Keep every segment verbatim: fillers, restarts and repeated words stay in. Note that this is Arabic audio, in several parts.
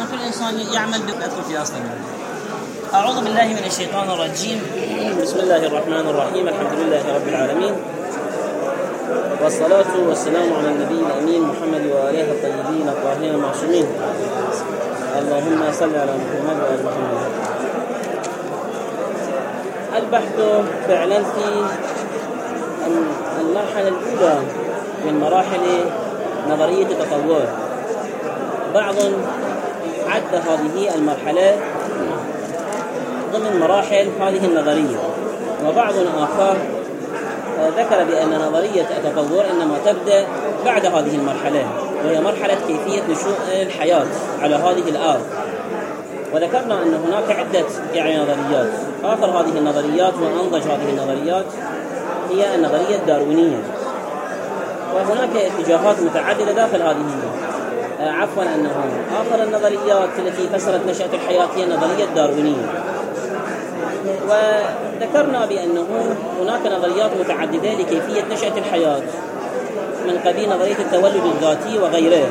كل إنسان يعمل بالأدخل في أصلا. أعوذ بالله من الشيطان الرجيم. بسم الله الرحمن الرحيم. الحمد لله رب العالمين، والصلاة والسلام على النبي الأمين محمد وآله الطيبين الطاهرين المعصومين. اللهم صل على محمد وآل محمد. البحث فعلا في المرحلة الأولى من مراحل نظرية التطور. بعض عد هذه المرحلة ضمن مراحل هذه النظرية، وبعض آخر ذكر بأن نظرية التطور إنما تبدأ بعد هذه المرحلة، وهي مرحلة كيفية نشوء الحياة على هذه الأرض. وذكرنا أن هناك عدة يعني نظريات. آخر هذه النظريات وأنضج هذه النظريات هي النظرية الداروينية، وهناك اتجاهات متعددة داخل هذه آه عفوا أنه آخر النظريات التي فسرت نشأة الحياة هي النظرية الداروينية. وذكرنا بأنه هناك نظريات متعددة لكيفية نشأة الحياة من قبيل نظرية التولد الذاتي وغيره.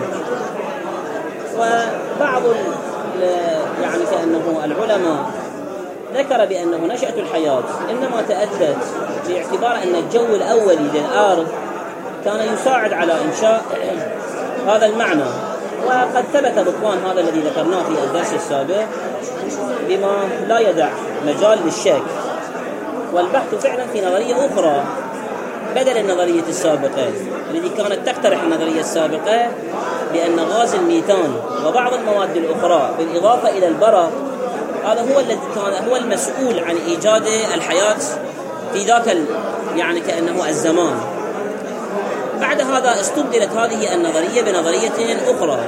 وبعض يعني كأنه العلماء ذكر بأنه نشأة الحياة إنما تأتت باعتبار أن الجو الأولي للأرض كان يساعد على إنشاء هذا المعنى، وقد ثبت بطلان هذا الذي ذكرناه في الدرس السابق بما لا يدع مجال للشك. والبحث فعلا في نظرية أخرى بدل النظرية السابقة التي كانت تقترح النظرية السابقة بأن غاز الميثان وبعض المواد الأخرى بالإضافة إلى البرق هذا هو الذي كان هو المسؤول عن إيجاد الحياة في ذاك يعني كأنه الزمان. بعد هذا استبدلت هذه النظرية بنظرية أخرى،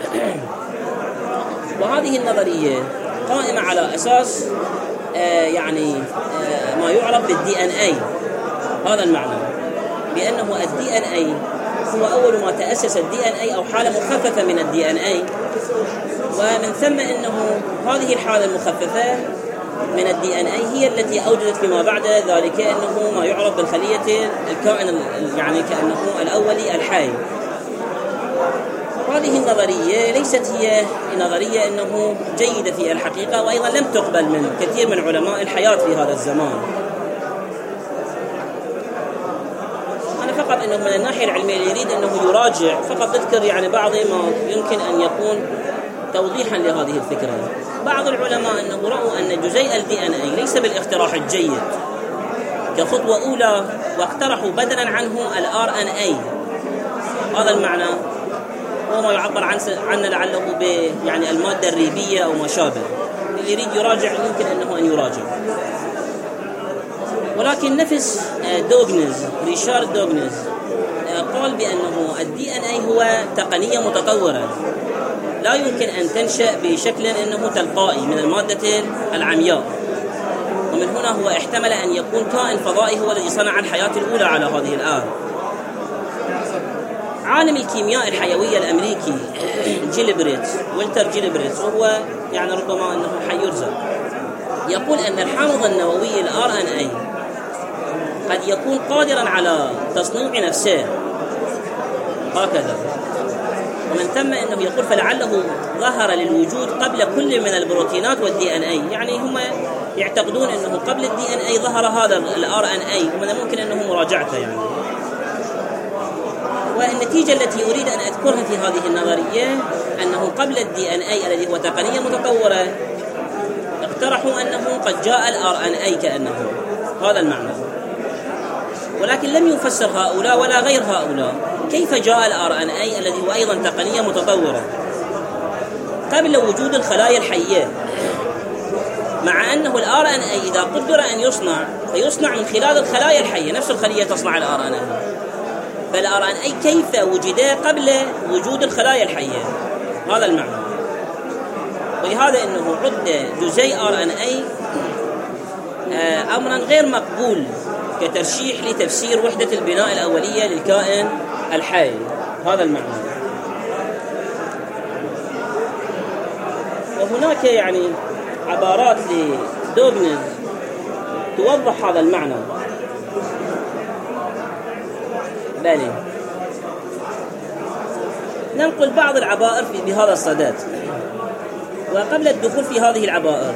وهذه النظرية قائمة على أساس آه يعني آه ما يعرف بالدي ان اي. هذا المعنى بأنه الدي ان اي هو أول ما تأسس الدي ان اي أو حالة مخففة من الدي ان اي، ومن ثم أنه هذه الحالة المخففة من الدي ان اي هي التي أوجدت فيما بعد ذلك أنه ما يعرف بالخلية الكائن يعني كأنه الأولي الحي. هذه النظرية ليست هي نظرية أنه جيدة في الحقيقة، وأيضا لم تقبل من كثير من علماء الحياة في هذا الزمان. أنا فقط أنه من الناحية العلمية يريد أنه يراجع فقط أذكر يعني بعض ما يمكن أن يكون توضيحا لهذه الفكرة. بعض العلماء أنه رأوا أن جزيء الدي ان اي ليس بالاقتراح الجيد كخطوة أولى، واقترحوا بدلا عنه الار ان اي. هذا المعنى هو ما يعبر عنه لعله ب يعني المادة الريبية أو ما شابه. اللي يريد يراجع يمكن أنه أن يراجع. ولكن نفس دوغنز ريشارد دوغنز قال بأنه الدي ان اي هو تقنية متطورة لا يمكن أن تنشأ بشكل أنه تلقائي من المادة العمياء، ومن هنا هو احتمل أن يكون كائن فضائي هو الذي صنع الحياة الأولى على هذه الأرض. عالم الكيمياء الحيوية الأمريكي جيلبريت والتر جيلبريت، وهو يعني ربما أنه حي يرزق، يقول أن الحامض النووي الار ان اي قد يكون قادرا على تصنيع نفسه هكذا. ومن ثم أنه يقول فلعله ظهر للوجود قبل كل من البروتينات والدي ان اي. يعني هم يعتقدون أنه قبل الدي ان اي ظهر هذا الار ان اي، ومن ممكن أنه مراجعته يعني. والنتيجة التي أريد أن أذكرها في هذه النظرية أنه قبل الدي ان اي الذي هو تقنية متطورة اقترحوا أنه قد جاء الار ان اي كأنه هذا المعنى، ولكن لم يفسر هؤلاء ولا غير هؤلاء كيف جاء الار ان اي الذي هو أيضا تقنية متطورة قبل وجود الخلايا الحية، مع أنه الار ان اي إذا قدر أن يصنع فيصنع من خلال الخلايا الحية، نفس الخلية تصنع الار ان اي. فالار ان اي كيف وجد قبل وجود الخلايا الحية؟ هذا المعنى. ولهذا أنه عد جزيء ار ان اي أمرا غير مقبول كترشيح لتفسير وحدة البناء الأولية للكائن الحي. هذا المعنى. وهناك يعني عبارات لدوغنز توضح هذا المعنى. بله ننقل بعض العبائر في بهذا الصدد. وقبل الدخول في هذه العبائر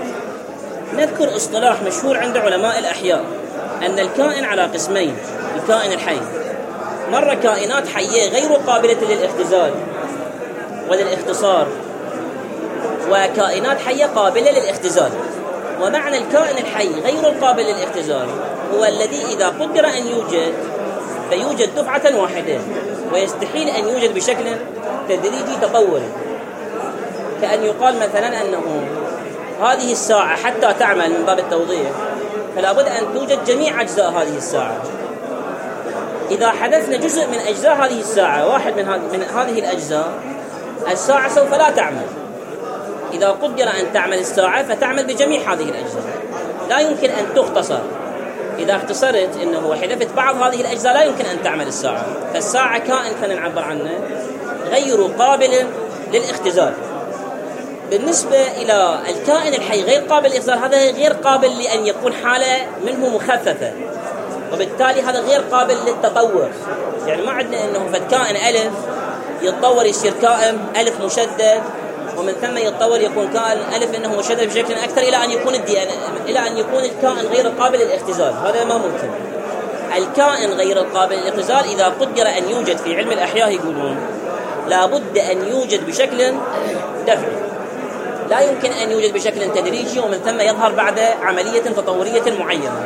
نذكر اصطلاح مشهور عند علماء الأحياء أن الكائن على قسمين: الكائن الحي، مرة كائنات حية غير قابلة للاختزال وللاختصار، وكائنات حية قابلة للاختزال. ومعنى الكائن الحي غير القابل للاختزال هو الذي إذا قدر أن يوجد فيوجد دفعة واحدة، ويستحيل أن يوجد بشكل تدريجي تطوري. كأن يقال مثلا أنه هذه الساعة حتى تعمل من باب التوضيح فلا بد أن توجد جميع أجزاء هذه الساعة. إذا حدثنا جزء من أجزاء هذه الساعة، واحد من, من هذه الأجزاء، الساعة سوف لا تعمل. إذا قدر أن تعمل الساعة فتعمل بجميع هذه الأجزاء، لا يمكن أن تختصر. إذا اختصرت إنه وحذفت بعض هذه الأجزاء لا يمكن أن تعمل الساعة. فالساعة كائن كان نعبر عنه غير قابل للاختزال. بالنسبة إلى الكائن الحي غير قابل للاختزال، هذا غير قابل لأن يكون حالة منه مخففة، وبالتالي هذا غير قابل للتطور. يعني ما عندنا إنه فالكائن ألف يتطور يصير كائن ألف مشدد، ومن ثم يتطور يكون كائن ألف إنه مشدد بشكل أكثر إلى أن يكون الدي إن إلى أن يكون الكائن غير قابل للاختزال. هذا ما ممكن. الكائن غير القابل للاختزال إذا قدر أن يوجد في علم الأحياء يقولون لا بد أن يوجد بشكل دفعي، لا يمكن أن يوجد بشكل تدريجي ومن ثم يظهر بعد عملية تطورية معينة.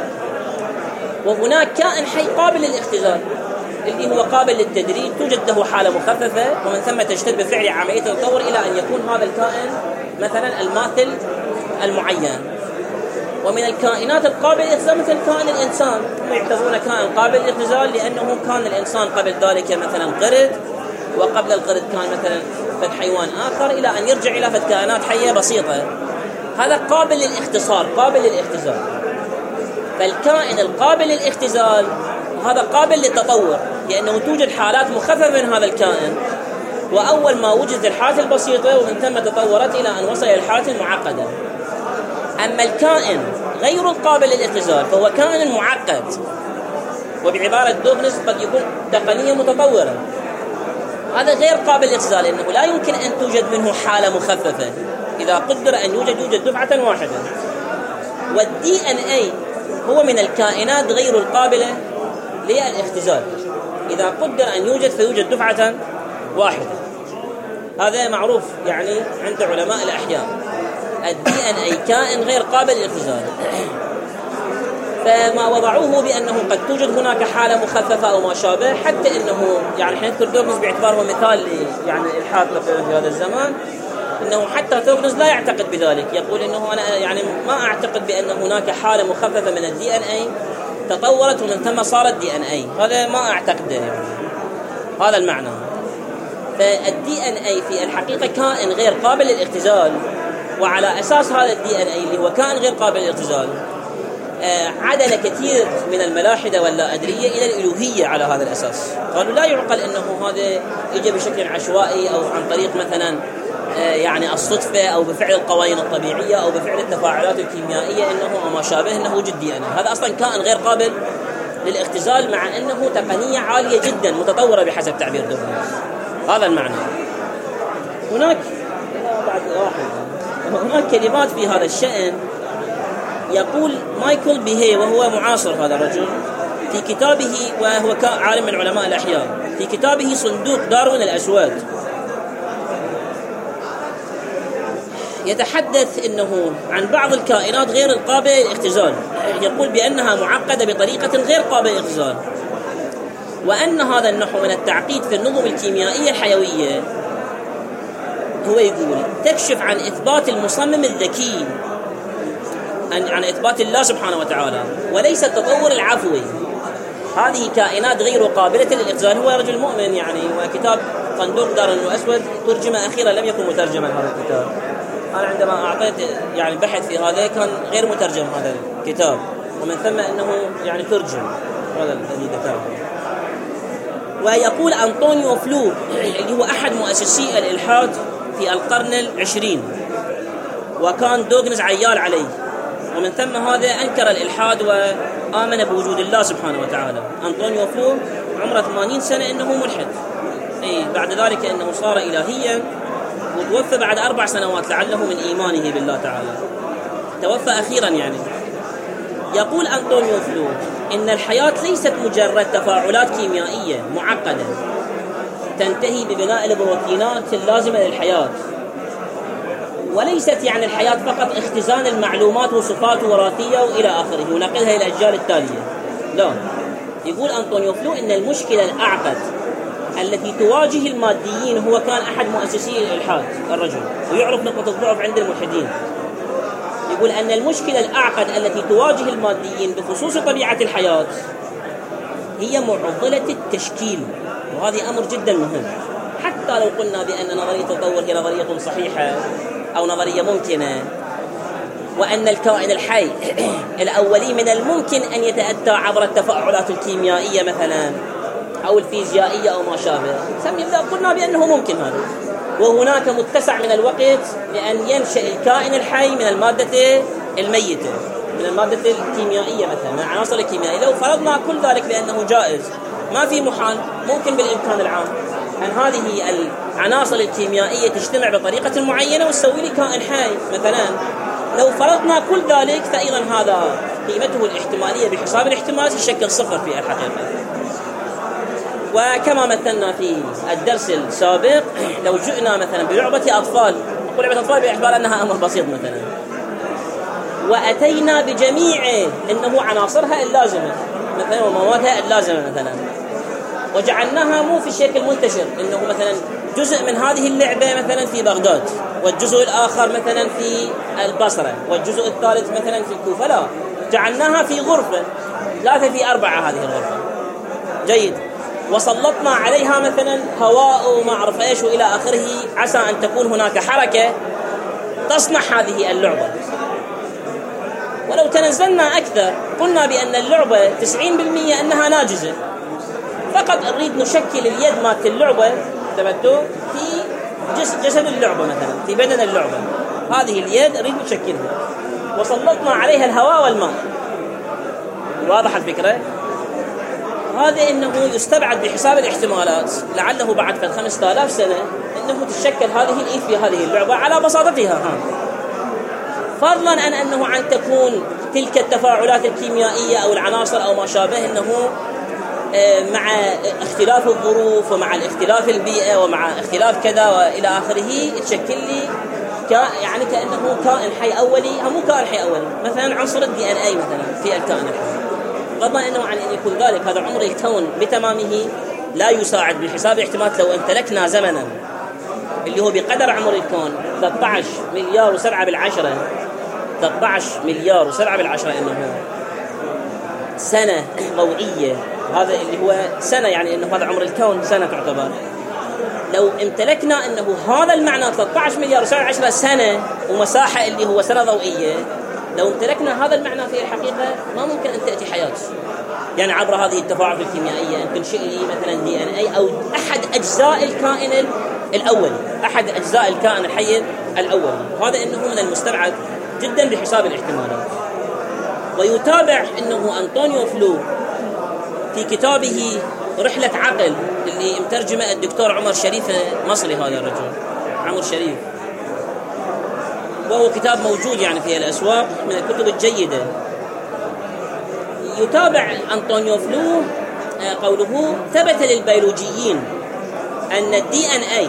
وهناك كائن حي قابل للاختزال اللي هو قابل للتدريج، توجد له حالة مخففة ومن ثم تجتذب بفعل عملية التطور إلى أن يكون هذا الكائن مثلا الماثل المعين. ومن الكائنات القابلة للاختزال مثل كائن الإنسان، هم يعتبرون كائن قابل للاختزال لأنه كان الإنسان قبل ذلك مثلا قرد، وقبل القرد كان مثلا فد حيوان آخر، إلى أن يرجع إلى فد كائنات حية بسيطة. هذا قابل للاختصار، قابل للاختزال. فالكائن القابل للاختزال هذا قابل للتطور لأنه توجد حالات مخففة من هذا الكائن، وأول ما وجدت الحالة البسيطة ومن ثم تطورت إلى أن وصل إلى الحالة المعقدة. أما الكائن غير القابل للاختزال فهو كائن معقد، وبعبارة دوغنس قد يكون تقنية متطورة. هذا غير قابل للاختزال لأنه لا يمكن أن توجد منه حالة مخففة. إذا قدر أن يوجد يوجد دفعة واحدة. والدي إن إيه هو من الكائنات غير القابلة للاختزال، إذا قدر أن يوجد فيوجد دفعة واحدة. هذا معروف يعني عند علماء الأحياء. الدي إن إيه كائن غير قابل للاختزال، فما وضعوه بأنه قد توجد هناك حالة مخففة أو ما شابه، حتى أنه يعني حين نذكر دوغنز باعتباره مثال يعني الحاد في هذا الزمان، أنه حتى دوغنز لا يعتقد بذلك. يقول أنه أنا يعني ما أعتقد بأن هناك حالة مخففة من الدي إن إيه تطورت ومن ثم صارت دي إن إيه. هذا ما أعتقده يعني. هذا المعنى. فالدي إن إيه في الحقيقة كائن غير قابل للاختزال، وعلى أساس هذا الدي إن إيه اللي هو كائن غير قابل للاختزال عدل كثير من الملاحدة واللا أدرية إلى الإلوهية على هذا الأساس. قالوا لا يعقل أنه هذا يجي بشكل عشوائي أو عن طريق مثلا يعني الصدفة أو بفعل القوانين الطبيعية أو بفعل التفاعلات الكيميائية إنه وما شابه إنه وجد دي إن إيه. هذا أصلا كائن غير قابل للاختزال، مع أنه تقنية عالية جدا متطورة بحسب تعبير دوغنز. هذا المعنى. هناك بعد واحد هناك كلمات في هذا الشأن. يقول مايكل بيهي وهو معاصر هذا الرجل في كتابه، وهو عالم من علماء الأحياء، في كتابه صندوق داروين الأسود، يتحدث إنه عن بعض الكائنات غير القابلة للاختزال. يقول بأنها معقدة بطريقة غير قابلة للاختزال، وأن هذا النحو من التعقيد في النظم الكيميائية الحيوية هو يقول تكشف عن إثبات المصمم الذكي، عن إثبات الله سبحانه وتعالى، وليس التطور العفوي. هذه كائنات غير قابلة للاختزال. هو رجل مؤمن يعني، وكتاب صندوق داروين الأسود ترجم أخيرا، لم يكن مترجما هذا الكتاب. أنا عندما أعطيت يعني بحث في هذا كان غير مترجم هذا الكتاب، ومن ثم أنه يعني ترجم هذا الذي ذكره. ويقول أنطونيو فلو اللي هو أحد مؤسسي الإلحاد في القرن العشرين، وكان دوغنز عيال عليه، ومن ثم هذا أنكر الإلحاد وآمن بوجود الله سبحانه وتعالى. أنطونيو فلو عمره ثمانين سنة إنه ملحد، أي بعد ذلك إنه صار إلهيا وتوفى بعد أربع سنوات لعله من إيمانه بالله تعالى، توفى أخيرا يعني. يقول أنطونيو فلو إن الحياة ليست مجرد تفاعلات كيميائية معقدة تنتهي ببناء البروتينات اللازمة للحياة، وليست يعني الحياة فقط اختزان المعلومات وصفات وراثية وإلى آخره ونقلها إلى الأجيال التالية. لا، يقول أنطونيو فلو إن المشكلة الأعقد التي تواجه الماديين، هو كان أحد مؤسسي الإلحاد الرجل ويعرف نقطة الضعف عند الملحدين، يقول أن المشكلة الأعقد التي تواجه الماديين بخصوص طبيعة الحياة هي معضلة التشكيل، وهذه أمر جدا مهم. حتى لو قلنا بأن نظرية التطور هي نظرية صحيحة أو نظرية ممكنة، وأن الكائن الحي الأولي من الممكن أن يتأتى عبر التفاعلات الكيميائية مثلا أو الفيزيائية أو ما شابه، قلنا بأنه ممكن هذا، وهناك متسع من الوقت لأن ينشأ الكائن الحي من المادة الميتة، من المادة الكيميائية مثلا، من العناصر الكيميائية. لو فرضنا كل ذلك بأنه جائز، ما في محال، ممكن بالإمكان العام أن هذه العناصر الكيميائية تجتمع بطريقة معينة وتسوي لي كائن حي مثلا. لو فرضنا كل ذلك فإذا هذا قيمته الاحتمالية بحساب الاحتمالات يشكل صفر في الحقيقة. وكما مثلنا في الدرس السابق، لو جئنا مثلا بلعبة أطفال، أقول لعبة أطفال باعتبار أنها أمر بسيط مثلا، وأتينا بجميع إنه عناصرها اللازمة مثلا وموادها اللازمة مثلا، وجعلناها مو في شكل منتشر، إنه مثلا جزء من هذه اللعبة مثلا في بغداد، والجزء الآخر مثلا في البصرة، والجزء الثالث مثلا في الكوفة. لا، جعلناها في غرفة، ثلاثة في أربعة هذه الغرفة. جيد. وسلطنا عليها مثلا هواء وما أعرف إيش وإلى آخره، عسى أن تكون هناك حركة تصنع هذه اللعبة. ولو تنزلنا أكثر قلنا بأن اللعبة تسعين بالمئة أنها ناجزة، فقط نريد نشكل اليد مالت اللعبة تبدو في جسد اللعبة مثلا، في بدن اللعبة، هذه اليد نريد نشكلها، وسلطنا عليها الهواء والماء. واضح الفكرة؟ هذا إنه يستبعد بحساب الاحتمالات، لعله بعد في الخمسة آلاف سنة إنه تشكل هذه الإيد في هذه اللعبة على بساطتها. ها. فضلا عن أنه عن تكون تلك التفاعلات الكيميائية أو العناصر أو ما شابه، إنه مع اختلاف الظروف ومع الاختلاف البيئة ومع اختلاف كذا وإلى آخره تشكل لي كا يعني كأنه كائن حي أولي. هم كائن حي أولي مثلا عنصر الدي ان اي مثلا في الكائن الحي، غضا أنه عن أن يكون ذلك هذا عمر الكون بتمامه لا يساعد بحساب الاحتمالات. لو امتلكنا زمنا اللي هو بقدر عمر الكون ثلاثة عشر مليار وسبعة بالعشرة ثلاثة عشر مليار وسبعة بالعشرة إنه سنة ضوئية، هذا اللي هو سنة، يعني إنه هذا عمر الكون سنة تعتبر. لو امتلكنا إنه هذا المعنى ثلاثة عشر مليار وسبعة بالعشرة سنة ومساحة اللي هو سنة ضوئية، لو امتلكنا هذا المعنى في الحقيقة ما ممكن أن تأتي حياة يعني عبر هذه التفاعل الكيميائية، أن تنشئ لي مثلا دي ان اي أو أحد أجزاء الكائن الأولي، أحد أجزاء الكائن الحي الأولي. هذا إنه من المستبعد جدا بحساب الاحتمالات. ويتابع إنه أنطونيو فلو في كتابه رحلة عقل اللي مترجمة الدكتور عمر شريف مصري، هذا الرجل عمر شريف، وهو كتاب موجود يعني في الأسواق من الكتب الجيدة. يتابع أنطونيو فلو قوله: ثبت للبيولوجيين أن الدي ان اي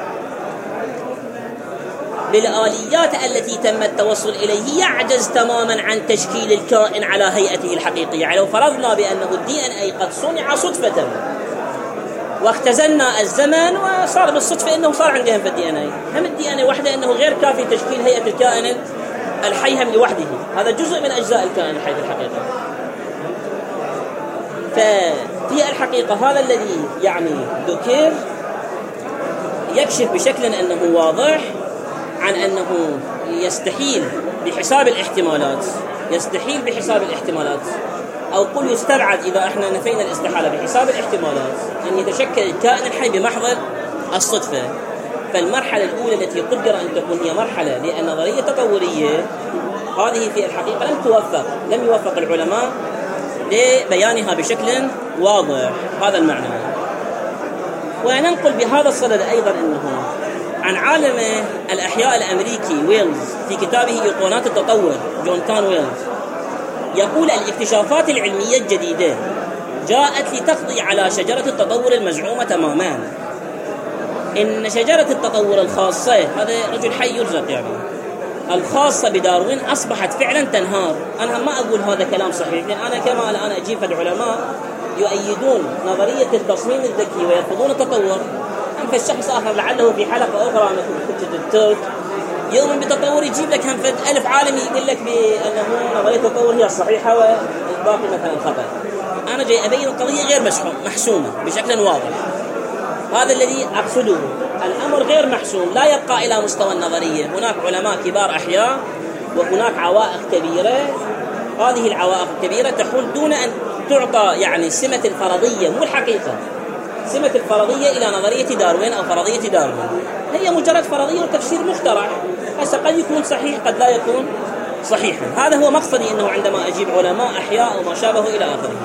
بالآليات التي تم التوصل إليه يعجز تماما عن تشكيل الكائن على هيئته الحقيقية. يعني لو فرضنا بأنه الدي ان اي قد صنع صدفة واختزلنا الزمن وصار بالصدفة أنه صار عندهم في الدي ان اي، هم الدي ان اي وحده أنه غير كافي تشكيل هيئة الكائن الحي هم لوحده، هذا جزء من أجزاء الكائن الحي في الحقيقة. ففي الحقيقة هذا الذي يعني ذكر يكشف بشكل أنه واضح عن أنه يستحيل بحساب الاحتمالات يستحيل بحساب الاحتمالات أو قل يستبعد إذا احنا نفينا الاستحالة بحساب الاحتمالات أن يتشكل الكائن الحي بمحض الصدفة. فالمرحلة الأولى التي قدر أن تكون هي مرحلة للنظرية التطورية، هذه في الحقيقة لم توفق لم يوفق العلماء لبيانها بشكل واضح هذا المعنى. وننقل بهذا الصدد أيضا أنه عن عالم الأحياء الأمريكي ويلز في كتابه إيقونات التطور، جون كان ويلز، يقول الاكتشافات العلمية الجديدة جاءت لتقضي على شجرة التطور المزعومة تماما. إن شجرة التطور الخاصة، هذا رجل حي يرزق يعني، الخاصة بداروين أصبحت فعلا تنهار. أنا ما أقول هذا كلام صحيح، لأن أنا كما الآن أجيب فالعلماء يؤيدون نظرية التصميم الذكي ويرفضون التطور. أم فالشخص آخر لعله في حلقة أخرى مثل الترك يؤمن بالتطور يجيب لك هم فد ألف عالم يقول لك بأنه نظرية التطور هي الصحيحة والباقي مثلا خطأ. أنا جاي أبين القضية غير محسومة بشكل واضح. هذا الذي أقصده، الأمر غير محسوم، لا يبقى إلى مستوى النظرية. هناك علماء كبار أحياء وهناك عوائق كبيرة. هذه العوائق الكبيرة تحول دون أن تعطى يعني سمة الفرضية، مو الحقيقة، سمة الفرضية إلى نظرية داروين أو فرضية داروين. هي مجرد فرضية وتفسير مخترع، هسه قد يكون صحيح قد لا يكون صحيحا. هذا هو مقصدي، أنه عندما أجيب علماء أحياء وما شابه إلى آخره.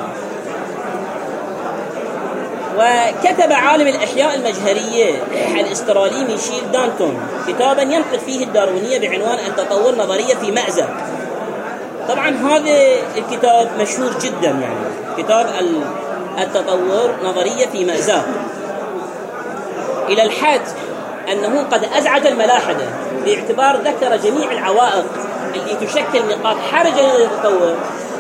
وكتب عالم الأحياء المجهرية الأسترالي ميشيل دانتون كتابا ينقد فيه الداروينية بعنوان التطور نظرية في مأزق. طبعا هذا الكتاب مشهور جدا، يعني كتاب التطور نظرية في مأزق، إلى الحد أنه قد أزعج الملاحدة باعتبار ذكر جميع العوائق التي تشكل نقاط حرجة للتطور.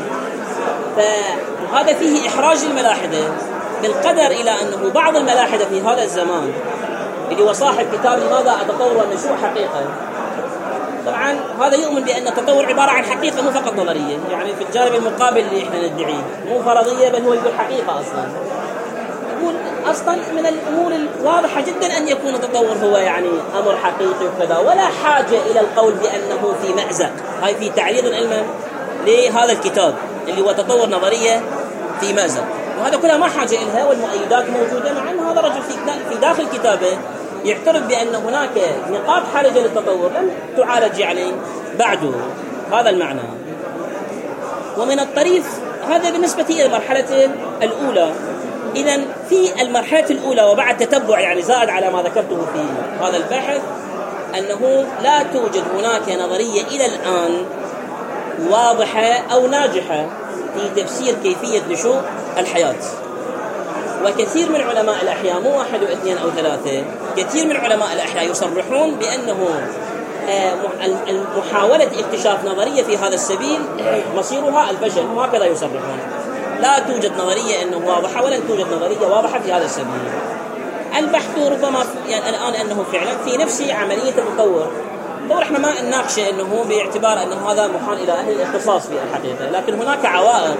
فهذا فيه إحراج الملاحدة بالقدر إلى أنه بعض الملاحدة في هذا الزمان اللي هو صاحب كتاب لماذا التطور والنشوء حقيقة، طبعا هذا يؤمن بأن التطور عبارة عن حقيقة مو فقط نظرية، يعني في الجانب المقابل اللي احنا ندعيه مو فرضية بل هو يقول حقيقة. أصلا يقول أصلا من الأمور الواضحة جدا أن يكون التطور هو يعني أمر حقيقي وكذا، ولا حاجة إلى القول بأنه في مأزق. هاي في تعريض علما لهذا الكتاب اللي هو تطور نظرية في مأزق، وهذا كلها ما حاجة إلها والمؤيدات موجودة. مع أن هذا الرجل في داخل كتابه يعترف بأن هناك نقاط حرجة للتطور لم تعالج يعني بعده. هذا المعنى. ومن الطريف هذا بالنسبة إلى المرحلة الأولى. إذن في المرحلة الأولى وبعد تتبع يعني زائد على ما ذكرته في هذا البحث، أنه لا توجد هناك نظرية إلى الآن واضحة أو ناجحة في تفسير كيفية نشوء الحياة. وكثير من علماء الأحياء، مو واحد واثنين أو ثلاثة، كثير من علماء الأحياء يصرحون بأنه محاولة اكتشاف نظرية في هذا السبيل مصيرها الفشل، وهكذا يصرحون. لا توجد نظرية أنه واضحة ولن توجد نظرية واضحة في هذا السبيل. البحث ربما يعني الآن أنه فعلا في نفس عملية التطور. طبعا احنا ما نناقشه أنه باعتبار أنه هذا محال إلى أهل الاختصاص في الحقيقة، لكن هناك عوائق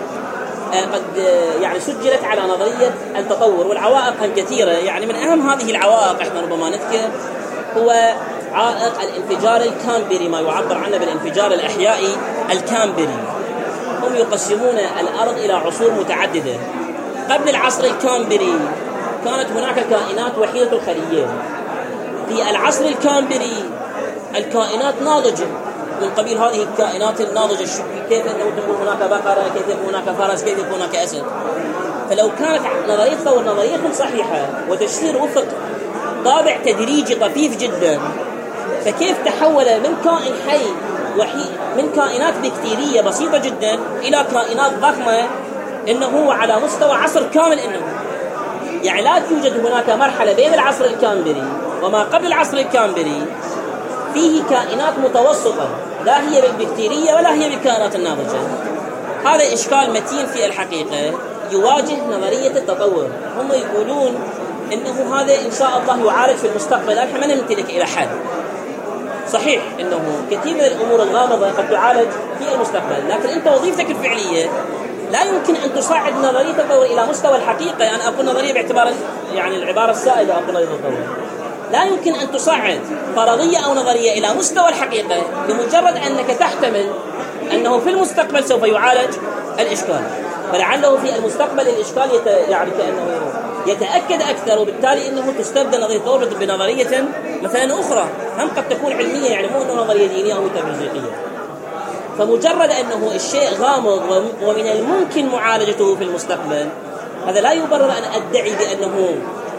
قد يعني سجلت على نظرية التطور، والعوائق هم كثيرة. يعني من أهم هذه العوائق احنا ربما نذكر هو عائق الانفجار الكامبري، ما يعبر عنه بالانفجار الأحيائي الكامبري. هم يقسمون الأرض إلى عصور متعددة. قبل العصر الكامبري كانت هناك كائنات وحيدة الخلية. في العصر الكامبري الكائنات ناضجة من قبيل هذه الكائنات الناضجة، كيف أنه تكون هناك بقرة، كيف يكون هناك فرس، كيف يكون هناك أسد. فلو كانت نظرية تطور نظرية صحيحة وتشير وفق طابع تدريجي طفيف جدا، فكيف تحول من كائن حي وحيد من كائنات بكتيرية بسيطة جدا إلى كائنات ضخمة إنه هو على مستوى عصر كامل. إنه يعني لا توجد هناك مرحلة بين العصر الكامبري وما قبل العصر الكامبري فيه كائنات متوسطة، لا هي بالبكتيرية ولا هي بالكائنات الناضجة. هذا إشكال متين في الحقيقة يواجه نظرية التطور. هم يقولون إنه هذا إن شاء الله يعالج في المستقبل. احنا ما نمتلك إلى حد صحيح إنه كثير من الأمور الغامضة قد تعالج في المستقبل، لكن أنت وظيفتك الفعلية لا يمكن أن تصعد نظرية التطور إلى مستوى الحقيقة. أنا يعني أقول نظرية باعتبار يعني العبارة السائدة، أقول نظرية التطور لا يمكن أن تصعد فرضية أو نظرية إلى مستوى الحقيقة بمجرد أنك تحتمل أنه في المستقبل سوف يعالج الإشكال. فلعله في المستقبل الإشكال يت... يعني كأنه يتأكد أكثر، وبالتالي أنه تستبدل نظرية التطور بنظرية مثلا أخرى هم قد تكون علمية، يعني مو أنه نظرية دينية أو ميتافيزيقية. فمجرد أنه الشيء غامض ومن الممكن معالجته في المستقبل، هذا لا يبرر أن أدعي بأنه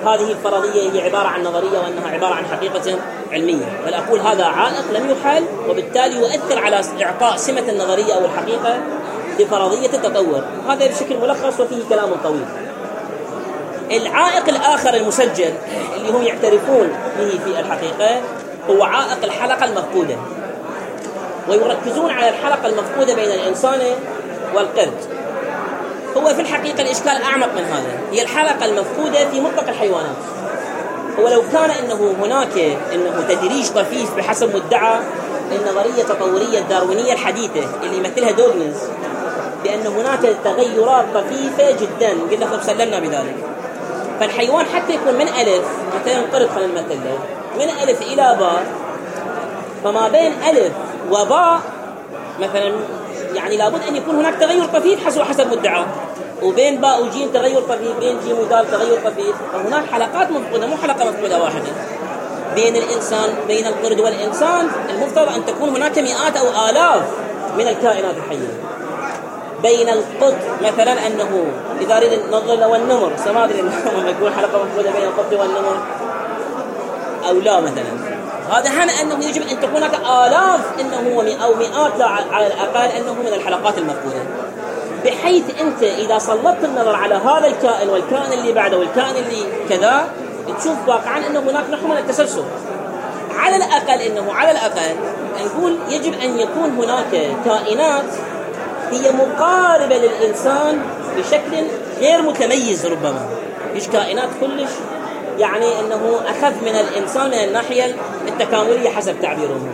هذه الفرضية هي عبارة عن نظرية وأنها عبارة عن حقيقة علمية، بل أقول هذا عائق لم يحل، وبالتالي يؤثر على إعطاء سمة النظرية أو الحقيقة لفرضية التطور. هذا بشكل ملخص وفيه كلام طويل. العائق الآخر المسجل اللي هم يعترفون به في الحقيقة هو عائق الحلقة المفقودة، ويركزون على الحلقة المفقودة بين الإنسان والقرد. هو في الحقيقة الإشكال أعمق من هذا، هي الحلقة المفقودة في مطلق الحيوانات. هو لو كان إنه هناك إنه تدريج طفيف بحسب مدعى النظرية التطورية الداروينية الحديثة اللي يمثلها دوغنز، بأن هناك تغيرات طفيفة جدا، قلنا خب سلمنا بذلك. فالحيوان حتى يكون من ألف، مثلا قرد خلينا نمثل له من ألف إلى باء، فما بين ألف وباء مثلا يعني لابد أن يكون هناك تغير طفيف حسب حسب مدعى، وبين باء وجيم تغير طفيف، بين جيم ودال تغير طفيف. فهناك حلقات مفقودة، مو حلقة مفقودة واحدة. بين الإنسان بين القرد والإنسان المفترض أن تكون هناك مئات أو آلاف من الكائنات الحية. بين القط مثلا أنه إذا أريد النظر والنمر، سما أدري لما يكون حلقة مفقودة بين القط والنمر أو لا مثلا. هذا هنا أنه يجب أن تكون هناك آلاف إنه أو مئات على الأقل أنه من الحلقات المفقودة، بحيث أنت إذا سلطت النظر على هذا الكائن والكائن اللي بعده والكائن اللي كذا، تشوف واقعا أنه هناك نوع من التسلسل. على الأقل إنه على الأقل نقول يجب أن يكون هناك كائنات هي مقاربة للإنسان بشكل غير متميز، ربما مش كائنات كلش يعني أنه أخف من الإنسان من الناحية التكاملية حسب تعبيرهم،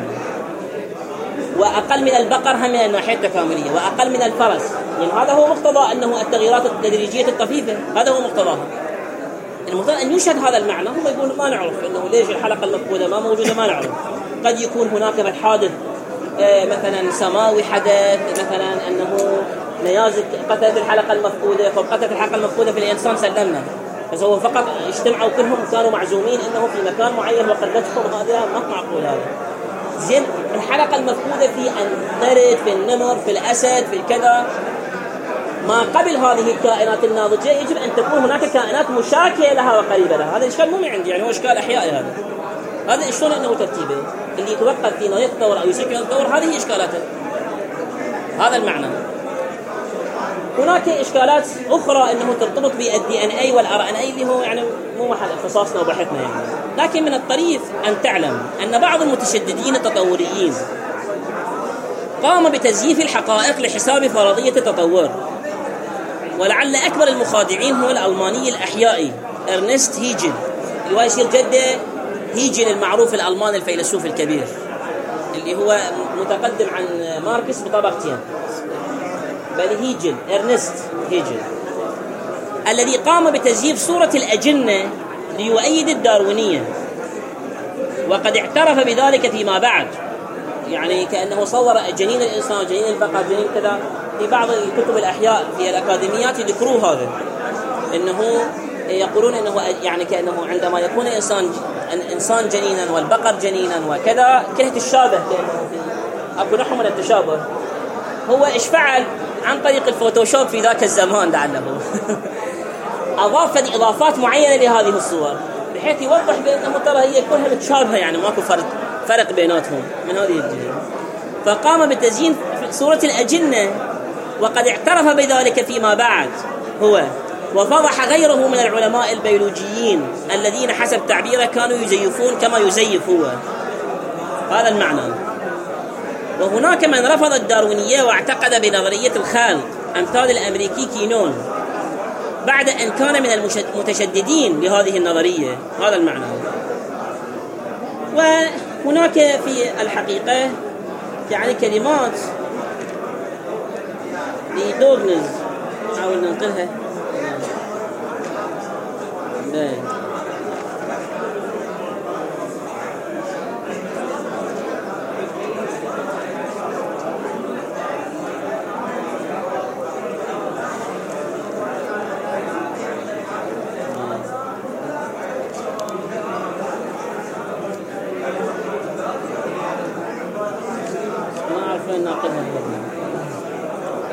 وأقل من البقر هم من الناحية التكاملية، وأقل من الفرس. يعني هذا هو مقتضى أنه التغييرات التدريجية الطفيفة، هذا هو مقتضاها. المفترض أن يشهد هذا المعنى. هم يقولون ما نعرف أنه ليش الحلقة المفقودة ما موجودة، ما نعرف. قد يكون هناك حادث آه مثلا سماوي حدث، مثلا أنه نيازك قتلت الحلقة المفقودة، فقتلت الحلقة المفقودة في الإنسان سلمنا، بس هو فقط اجتمعوا كلهم كانوا معزومين أنه في مكان معين وقتلتهم. هذا ما معقول. هذا زين الحلقة المفقودة في القرد، في النمر، في الأسد، في الكذا، ما قبل هذه الكائنات الناضجة يجب أن تكون هناك كائنات مشاكلة لها وقريبة لها. هذا الإشكال مو من عندي، يعني هو إشكال أحيائي. هذا هذا شلون أنه ترتيبه اللي يتوقف في نظرية التطور أو يسكن التطور، هذه إشكالاته. هذا المعنى. هناك إشكالات أخرى أنه ترتبط بالدي إن إيه والآر إن إيه اللي هو يعني مو محل اختصاصنا وبحثنا يعني. لكن من الطريف أن تعلم أن بعض المتشددين التطوريين قام بتزييف الحقائق لحساب فرضية التطور، ولعل أكبر المخادعين هو الألماني الأحيائي إرنست هيجل، اللي هو يصير جده هيجل المعروف الألماني الفيلسوف الكبير، اللي هو متقدم عن ماركس بطبقتين، بل هيجل إرنست هيجل الذي قام بتزييف صورة الأجنة ليؤيد الداروينية، وقد اعترف بذلك فيما بعد. يعني كأنه صور جنين الإنسان، جنين البقر، جنين كذا. في بعض الكتب الأحياء في الأكاديميات يذكروا هذا، إنه يقولون إنه يعني كأنه عندما يكون إنسان إنسان جنينا والبقر جنينا وكذا، كلها تشابه، كأنه في أكو نوع من التشابه. هو إيش فعل عن طريق الفوتوشوب في ذاك الزمان لعله أضاف إضافات معينة لهذه الصور بحيث يوضح بأنه ترى هي كلها متشابهة، يعني ماكو فرق فرق بيناتهم من هذه الجهة. فقام بتزيين صورة الأجنة، وقد اعترف بذلك فيما بعد هو، وفضح غيره من العلماء البيولوجيين الذين حسب تعبيره كانوا يزيفون كما يزيف هو. هذا المعنى. وهناك من رفض الداروينية واعتقد بنظرية الخالق أمثال الأمريكي كينون بعد أن كان من المتشددين لهذه النظرية. هذا المعنى. وهناك في الحقيقة يعني كلمات لدوغنز نحاول ننقلها. ما أعرف وين ناقلها.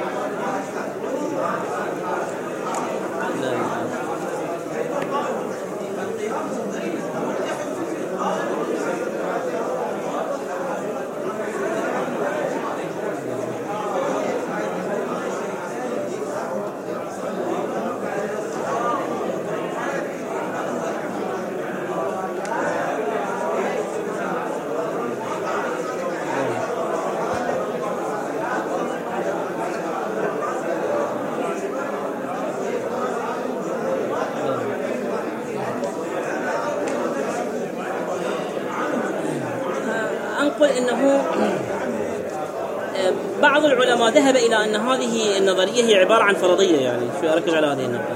لا ننقل أنه بعض العلماء ذهب إلى أن هذه النظرية هي عبارة عن فرضية، يعني شو أركز على هذه النقطة.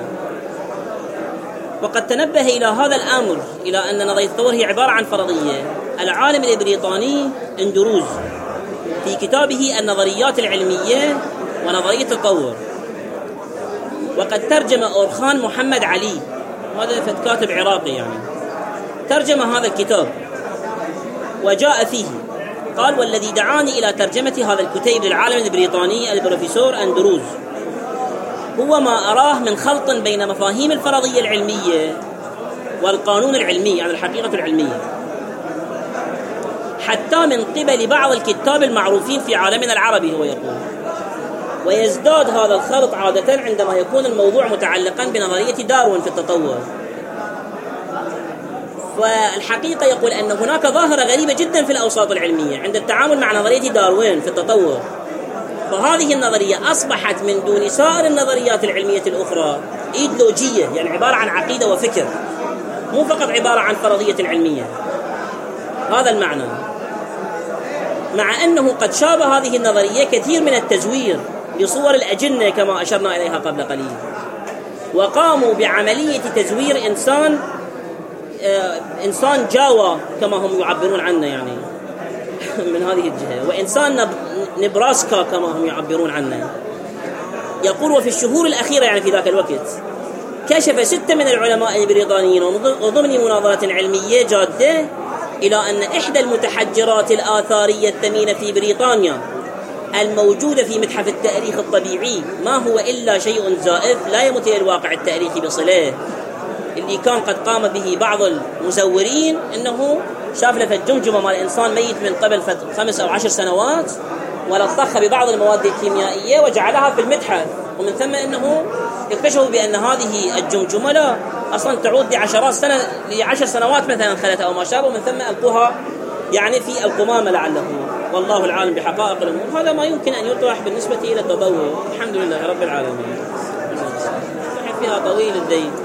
وقد تنبه إلى هذا الأمر، إلى أن نظرية التطور هي عبارة عن فرضية، العالم البريطاني اندروز في كتابه النظريات العلمية ونظرية التطور. وقد ترجم أورخان محمد علي، هذا كاتب عراقي يعني، ترجم هذا الكتاب وجاء فيه قال: والذي دعاني إلى ترجمة هذا الكتاب للعالم البريطاني البروفيسور أندروز هو ما أراه من خلط بين مفاهيم الفرضية العلمية والقانون العلمي، يعني الحقيقة العلمية، حتى من قبل بعض الكتاب المعروفين في عالمنا العربي. هو يقول: ويزداد هذا الخلط عادة عندما يكون الموضوع متعلقا بنظرية داروين في التطور. والحقيقة يقول أن هناك ظاهرة غريبة جدا في الأوساط العلمية عند التعامل مع نظرية داروين في التطور، فهذه النظرية أصبحت من دون سائر النظريات العلمية الأخرى إيديولوجية، يعني عبارة عن عقيدة وفكر، مو فقط عبارة عن فرضية علمية. هذا المعنى، مع أنه قد شابه هذه النظرية كثير من التزوير لصور الأجنة كما أشرنا إليها قبل قليل، وقاموا بعملية تزوير إنسان آه إنسان جاوا كما هم يعبرون عنه يعني من هذه الجهة، وإنسان نب... نبراسكا كما هم يعبرون عنه. يقول: وفي الشهور الأخيرة يعني في ذاك الوقت كشف ستة من العلماء البريطانيين وضمن مناظرة علمية جادة إلى أن إحدى المتحجرات الآثارية الثمينة في بريطانيا الموجودة في متحف التاريخ الطبيعي ما هو إلا شيء زائف لا يمت إلى الواقع التاريخي بصلة، اللي كان قد قام به بعض المزورين أنه شاف لفت جمجمة مال إنسان ميت من قبل خمس أو عشر سنوات ولطخ ببعض المواد الكيميائية وجعلها في المتحف، ومن ثم أنه اكتشفوا بأن هذه الجمجمة لا أصلا تعود لعشرات سنة لعشر سنوات مثلا خلت أو ما شابه، ومن ثم ألقوها يعني في القمامة لعله، والله العالم بحقائق الأمور. هذا ما يمكن أن يطرح بالنسبة إلى التطور. الحمد لله رب العالمين. فيها طويل الدين.